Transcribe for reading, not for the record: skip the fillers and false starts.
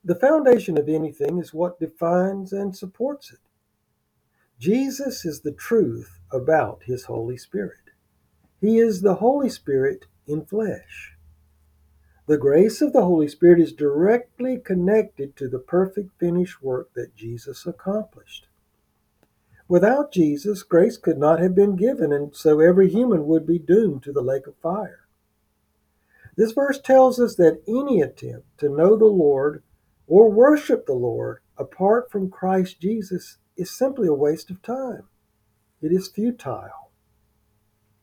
The foundation of anything is what defines and supports it. Jesus is the truth about his Holy Spirit. He is the Holy Spirit in flesh. The grace of the Holy Spirit is directly connected to the perfect finished work that Jesus accomplished. Without Jesus, grace could not have been given, and so every human would be doomed to the lake of fire. This verse tells us that any attempt to know the Lord or worship the Lord apart from Christ Jesus is simply a waste of time. It is futile.